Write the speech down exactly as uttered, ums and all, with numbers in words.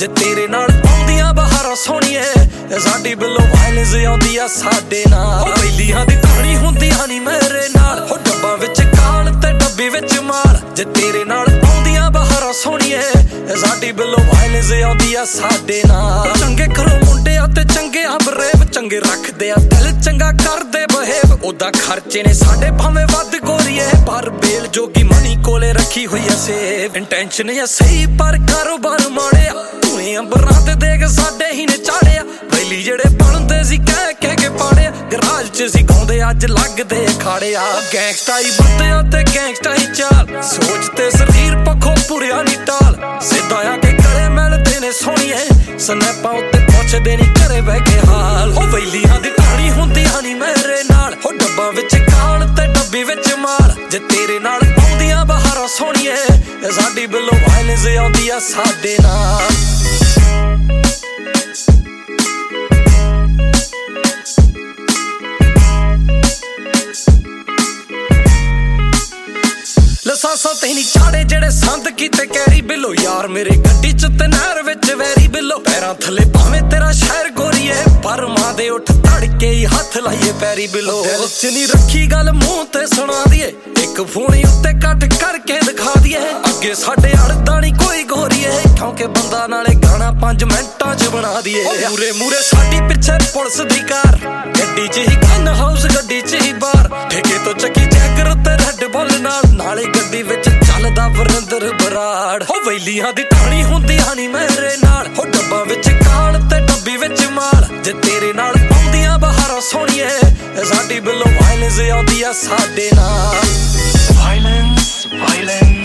जे तेरे नाल आउंदियां बहारां सोहणीए साडी बिल्लो वायलेंस आउंदी आ साडे नाल पहिलियां दी कहानी हुंदियां नी मेरे नाल हो डब्बां विच काल ते डब्बी विच माल जे तेरे नाल आउंदियां बहारां सोहणीए साडी बिल्लो वायलेंस आउंदी आ साडे नाल चंगे घरों मुंडे आ ते चंगे आ बरेव चंगे रखदे आ दिल चंगा करदे बहेव ओदा खर्चे ने साडे भावें वध गोरीए पर बेल जोगी मनी कोले रखी हुई आ सेव इंटेंशन या सही पर कारोबार माड़िया धुएं अंबरां ते देख साडे ही ने चाड़िया पहली जेड़े बनदे सी कह कह के पाड़िया गराज च सी गाउंदे अज लगदे अखाड़िया गैंगस्टाई बंदे ते गैंगस्टाई चाल सोचते शरीर पक्खों पुरिया नी टाल सिद्धा आके गले मिलदे ने सोहणीए स्नैपां उत्ते पुछदे नी घरे बह के हाल हो वैलियां दी कहानी हुंदियां नी मेरे नाल हो डब्बां विच काल ते डब्बी विच माल जे तेरे नाल आउंदियां बहारां सोहणीए साडी बिल्लो वायलेंस आउंदी आ साडे नाल लसासा तेनी चाड़े जेड़े संद कीते कैरी बिल्लो यार मेरे गड्डी च ते नहर विच वैरी बिल्लो पैरां थले भावें तेरा शहर गोरीए पर मां दे उठ धड़के ही हथ लाइए पैरी बिल्लो दिल च नी रखी गल मूंह ते सुना दिए एक फोनी उत्ते कट करके दिखा दिए अगे साडे अड़दा नी कोई गोरीए क्योंकि बंदा नाले गाना पांच मिंटां च बना दिए मूरे मूरे साडी पिछे पुलिस दी कार गड्डी च ही गन हाउस गड्डी च ही बार ठेके तो चक्की जैकर ते रेड बुल नाल नाले गड्डी विच चलदा वरिंदर बराड़ हो वैलियां दी कहानी हुंदियां नी मेरे नाल हो डब्बां विच काल ते डब्बी विच माल जे तेरे नाल आउंदियां बहारां सोहणीए साडी बिल्लो वायलेंस आउंदी आ साडे नाल वायलेंस वायलेंस